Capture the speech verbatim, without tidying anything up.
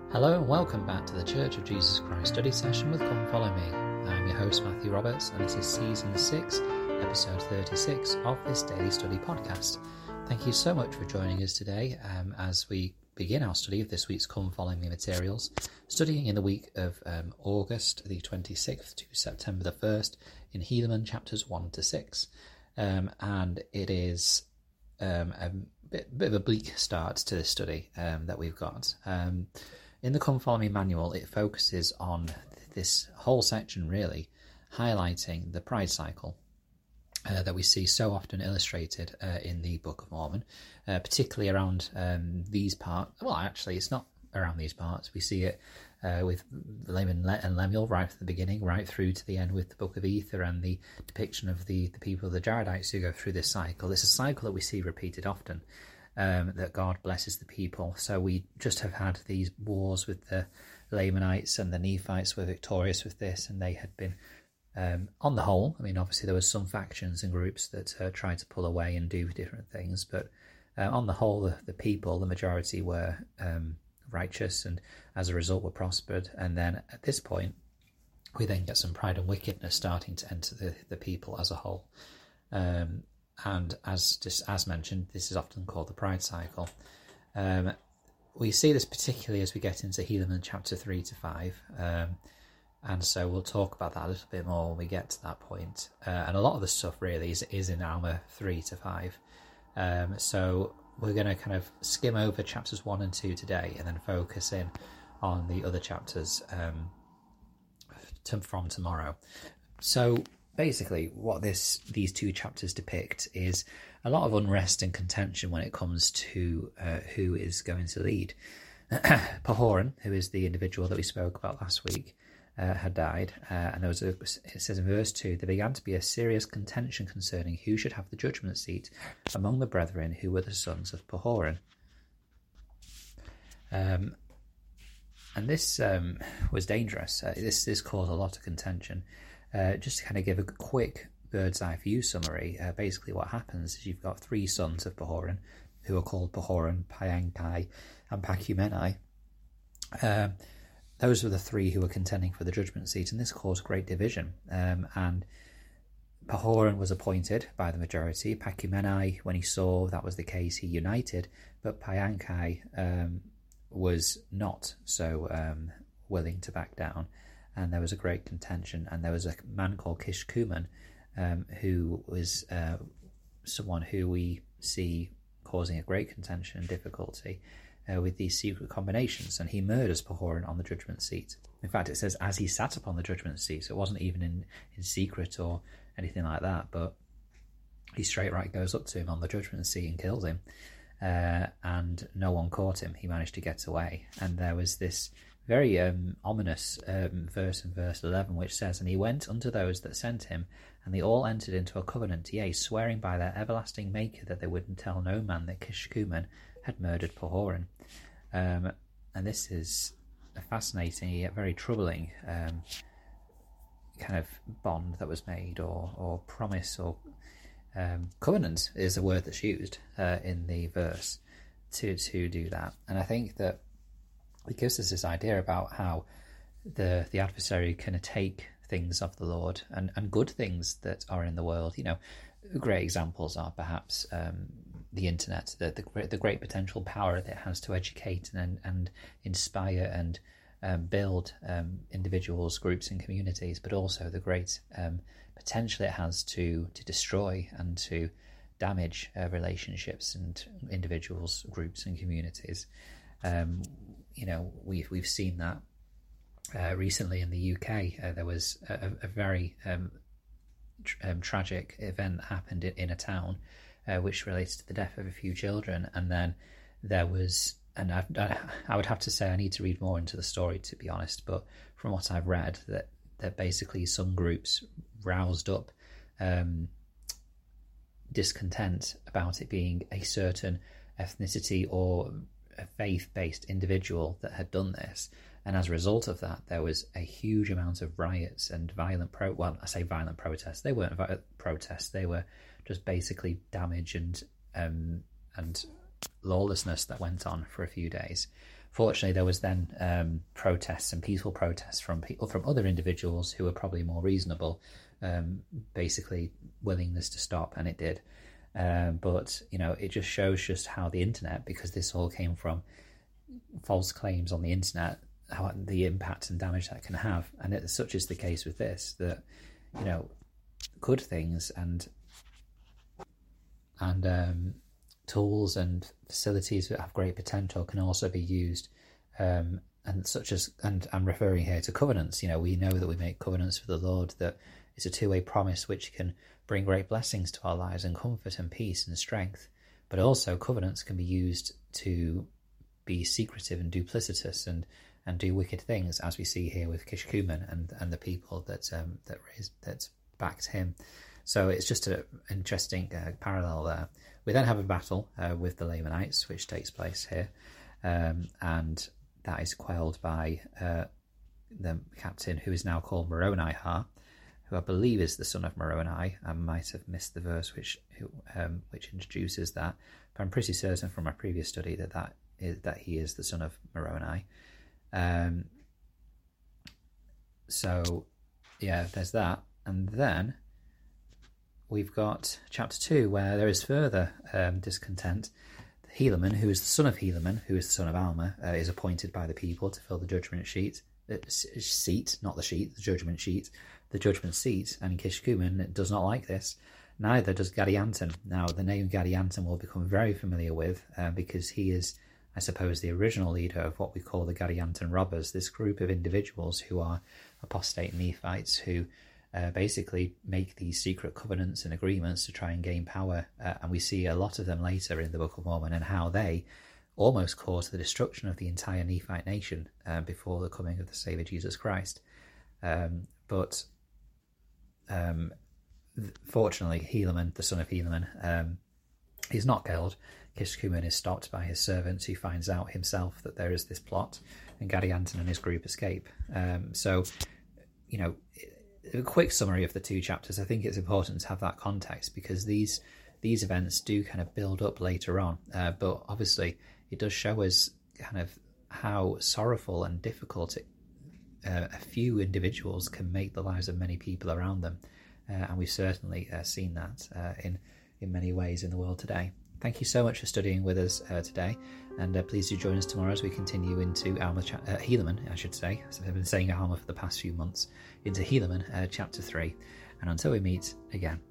Hello and welcome back to the Church of Jesus Christ study session with Come Follow Me. I'm your host Matthew Roberts and this is season six, episode thirty-six of this daily study podcast. Thank you so much for joining us today um, as we begin our study of this week's Come Follow Me materials, studying in the week of um, August the twenty-sixth to September the first in Helaman chapters one to six. Um, and it is um, a bit, bit of a bleak start to this study um, that we've got. Um, In the Come Follow Me manual, it focuses on this whole section really highlighting the pride cycle uh, that we see so often illustrated uh, in the Book of Mormon, uh, particularly around um, these parts. Well, actually, it's not around these parts. We see it uh, with Laman and Lemuel right from the beginning, right through to the end with the Book of Ether and the depiction of the, the people of the Jaredites who go through this cycle. It's a cycle that we see repeated often. Um, that God blesses the people. So we just have had these wars with the Lamanites, and the Nephites were victorious with this, and they had been, um, on the whole, I mean, obviously there was some factions and groups that uh, tried to pull away and do different things, but uh, on the whole, the, the people, the majority were um, righteous, and as a result were prospered. And then at this point, we then get some pride and wickedness starting to enter the, the people as a whole. Um, And as just as mentioned, this is often called the pride cycle. Um, we see this particularly as we get into Helaman chapter three to five, um, and so we'll talk about that a little bit more when we get to that point. Uh, and a lot of the stuff really is, is in Alma three to five. Um, so we're going to kind of skim over chapters one and two today, and then focus in on the other chapters um, to, from tomorrow. So. Basically, what this these two chapters depict is a lot of unrest and contention when it comes to uh, who is going to lead. Pahoran, who is the individual that we spoke about last week, uh, had died, uh, and there was a, it says in verse two, there began to be a serious contention concerning who should have the judgment seat among the brethren who were the sons of Pahoran. Um, and this um, was dangerous. Uh, this this caused a lot of contention. Uh, just to kind of give a quick bird's eye view summary, uh, basically what happens is you've got three sons of Pahoran who are called Pahoran, Payankai, and Pachumeni. Um, those were the three who were contending for the judgment seat, and this caused great division. Um, and Pahoran was appointed by the majority. Pachumeni, when he saw that was the case, he united, but Payankai um, was not so um, willing to back down. And there was a great contention, and there was a man called Kishkumen, um, who was uh, someone who we see causing a great contention and difficulty uh, with these secret combinations, and he murders Pahoran on the judgment seat. In fact, it says as he sat upon the judgment seat, so it wasn't even in, in secret or anything like that, but he straight right goes up to him on the judgment seat and kills him, uh, and no one caught him. He managed to get away, and there was this very um, ominous um, verse in verse eleven, which says, and he went unto those that sent him, and they all entered into a covenant, yea, swearing by their everlasting Maker that they would tell no man that Kishkumen had murdered Pahoran. Um, and this is a fascinating yet very troubling um, kind of bond that was made, or, or promise, or um, covenant is a word that's used uh, in the verse to, to do that. And I think that it gives us this idea about how the the adversary can take things of the Lord and, and good things that are in the world. You know, great examples are perhaps um, the internet, the, the the great potential power that it has to educate and and inspire and um, build um, individuals, groups, and communities, but also the great um, potential it has to to destroy and to damage uh, relationships and individuals, groups, and communities. Um, You know, we've we've seen that uh, recently in the U K. Uh, there was a, a very um, tr- um, tragic event that happened in, in a town, uh, which relates to the death of a few children. And then there was, and I, I would have to say I need to read more into the story, to be honest. But from what I've read, that that basically some groups roused up um, discontent about it being a certain ethnicity or a faith-based individual that had done this, and as a result of that there was a huge amount of riots and violent pro well I say violent protests, they weren't violent protests, they were just basically damage and um and lawlessness that went on for a few days. fortunately, there was then um, protests and peaceful protests from people, from other individuals who were probably more reasonable, um, basically willingness to stop, and it did. Um, but, you know, it just shows just how the internet, because this all came from false claims on the internet, how the impact and damage that can have. And it, such is the case with this, that, you know, good things and and um, tools and facilities that have great potential can also be used, um, and such as, and I'm referring here to covenants. You know, we know that we make covenants with the Lord, that it's a two-way promise which can bring great blessings to our lives and comfort and peace and strength. But also covenants can be used to be secretive and duplicitous and and do wicked things, as we see here with Kishkumen and and the people that um, that raised, that backed him. So it's just an interesting uh, parallel there. We then have a battle uh, with the Lamanites, which takes place here, um, and that is quelled by uh, the captain, who is now called Moroni-Ha, who I believe is the son of Moroni. I might have missed the verse which um, which introduces that, but I'm pretty certain from my previous study that that is that he is the son of Moroni. Um, so yeah, there's that, and then we've got chapter two, where there is further um, discontent. Helaman, who is the son of Helaman, who is the son of Alma, uh, is appointed by the people to fill the judgment sheet, uh, seat, not the sheet, the judgment sheet, the judgment seat. And Kishkumen does not like this. Neither does Gadianton. Now, the name Gadianton will become very familiar with, uh, because he is, I suppose, the original leader of what we call the Gadianton robbers, this group of individuals who are apostate Nephites, who Uh, basically make these secret covenants and agreements to try and gain power, uh, and we see a lot of them later in the Book of Mormon, and how they almost caused the destruction of the entire Nephite nation uh, before the coming of the Saviour Jesus Christ. Um, but um, fortunately, Helaman, the son of Helaman, um, is not killed. Kishkumen is stopped by his servants, who finds out himself that there is this plot, and Gadianton and his group escape. Um, so, you know, a quick summary of the two chapters. I think it's important to have that context, because these these events do kind of build up later on, uh, but obviously it does show us kind of how sorrowful and difficult it, uh, a few individuals can make the lives of many people around them, uh, and we've certainly uh, seen that uh, in in many ways in the world today. Thank you so much for studying with us uh, today, and uh, please do join us tomorrow as we continue into Alma, cha- uh, Helaman, I should say. So I've been saying Alma for the past few months, into Helaman, uh, chapter three. And until we meet again.